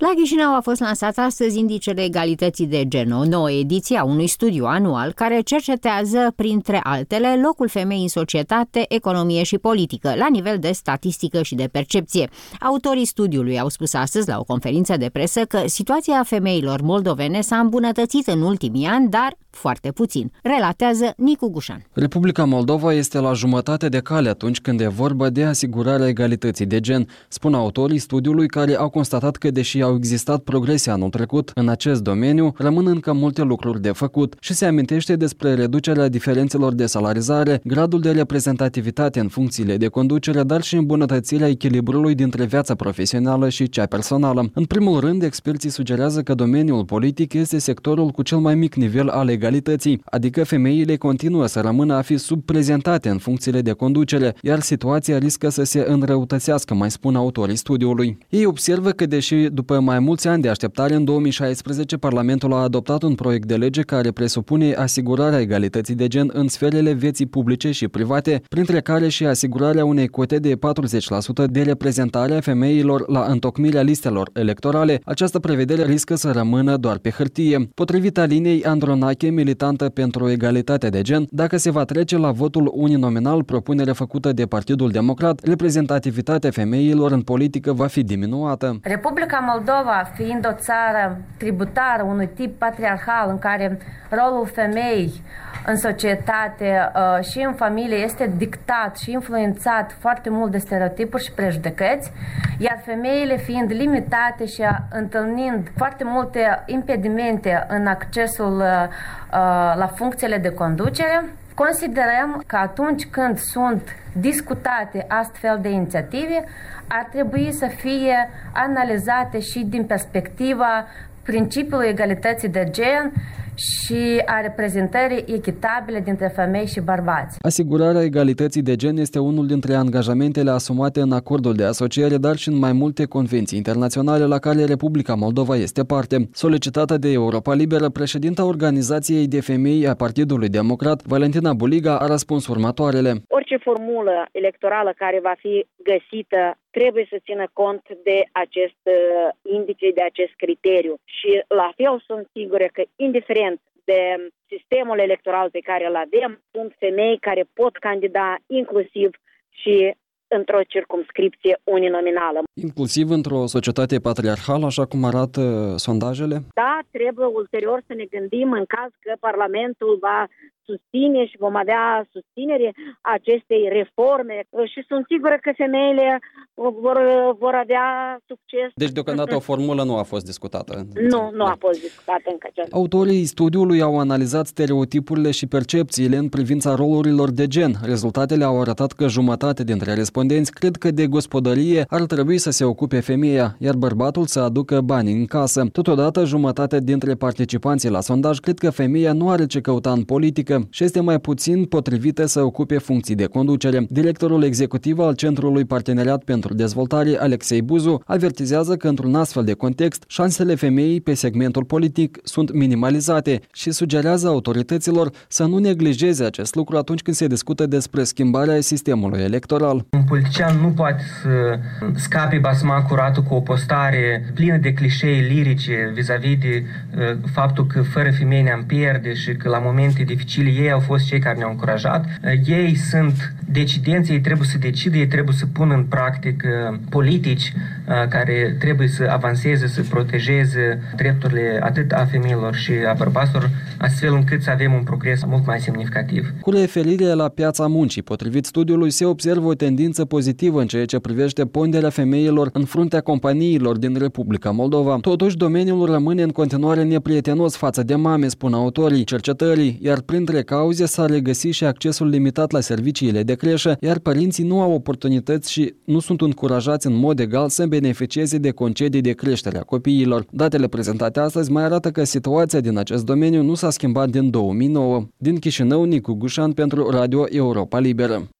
La Chișinău a fost lansat astăzi Indicele Egalității de Gen, o nouă ediție a unui studiu anual care cercetează, printre altele, locul femeii în societate, economie și politică, la nivel de statistică și de percepție. Autorii studiului au spus astăzi la o conferință de presă că situația femeilor moldovene s-a îmbunătățit în ultimii ani, dar foarte puțin, relatează Nicu Gușan. Republica Moldova este la jumătate de cale atunci când e vorba de asigurarea egalității de gen, spun autorii studiului, care au constatat că, deși au existat progrese anul trecut în acest domeniu, rămân încă multe lucruri de făcut și se amintește despre reducerea diferențelor de salarizare, gradul de reprezentativitate în funcțiile de conducere, dar și îmbunătățirea echilibrului dintre viața profesională și cea personală. În primul rând, experții sugerează că domeniul politic este sectorul cu cel mai mic nivel al egalității, adică femeile continuă să rămână a fi subprezentate în funcțiile de conducere, iar situația riscă să se înrăutățească, mai spun autorii studiului. Ei observă că, deși după mai mulți ani de așteptare, în 2016 Parlamentul a adoptat un proiect de lege care presupune asigurarea egalității de gen în sferele vieții publice și private, printre care și asigurarea unei cote de 40% de reprezentare a femeilor la întocmirea listelor electorale, această prevedere riscă să rămână doar pe hârtie. Potrivit Alinei Andronache, militantă pentru egalitatea de gen, dacă se va trece la votul uninominal, propunerea făcută de Partidul Democrat, reprezentativitatea femeilor în politică va fi diminuată. Republica Moldova, fiind o țară tributară unui tip patriarhal în care rolul femeii în societate și în familie este dictat și influențat foarte mult de stereotipuri și prejudecăți, iar femeile fiind limitate și întâlnind foarte multe impedimente în accesul la funcțiile de conducere, considerăm că atunci când sunt discutate astfel de inițiative, ar trebui să fie analizate și din perspectiva principiului egalității de gen și a reprezentării echitabile dintre femei și bărbați. Asigurarea egalității de gen este unul dintre angajamentele asumate în acordul de asociere, dar și în mai multe convenții internaționale la care Republica Moldova este parte. Solicitată de Europa Liberă, președinta Organizației de Femei a Partidului Democrat, Valentina Buliga, a răspuns următoarele. Orice formulă electorală care va fi găsită trebuie să țină cont de acest indice, de acest criteriu. Și la fel sunt sigură că, indiferent de sistemul electoral pe care îl avem, sunt femei care pot candida inclusiv și într-o circumscripție uninominală. Inclusiv într-o societate patriarhală, așa cum arată sondajele? Da, trebuie ulterior să ne gândim în caz că Parlamentul va susține și vom avea susținere acestei reforme și sunt sigură că femeile vor avea succes. Deci deocamdată o formulă nu a fost discutată? Nu a fost discutată încă aceasta. Autorii studiului au analizat stereotipurile și percepțiile în privința rolurilor de gen. Rezultatele au arătat că jumătate dintre respondenți cred că de gospodărie ar trebui să se ocupe femeia, iar bărbatul să aducă bani în casă. Totodată, jumătate dintre participanții la sondaj cred că femeia nu are ce căuta în politică și este mai puțin potrivită să ocupe funcții de conducere. Directorul executiv al Centrului Parteneriat pentru Dezvoltare, Alexei Buzu, avertizează că într-un astfel de context, șansele femeii pe segmentul politic sunt minimalizate și sugerează autorităților să nu neglijeze acest lucru atunci când se discută despre schimbarea sistemului electoral. Un politician nu poate să scape basma curată cu o postare plină de clișee lirice vis-a-vis de faptul că fără femei ne-am pierde și că la momente dificile ei au fost cei care ne-au încurajat. Ei sunt decidenți, ei trebuie să decidă, ei trebuie să pună în practică politici care trebuie să avanseze, să protejeze drepturile atât a femeilor și a bărbaților, astfel încât să avem un progres mult mai semnificativ. Cu referire la piața muncii, potrivit studiului, se observă o tendință pozitivă în ceea ce privește ponderea femeilor în fruntea companiilor din Republica Moldova. Totuși, domeniul rămâne în continuare neprietenos față de mame, spun autorii cercetării, iar printre cauze s-a regăsit și accesul limitat la serviciile de creșă, iar părinții nu au oportunități și nu sunt încurajați în mod egal să beneficieze de concedii de creștere a copiilor. Datele prezentate astăzi mai arată că situația din acest domeniu nu s-a schimbat din 2009. Din Chișinău, Nicu Gușan pentru Radio Europa Liberă.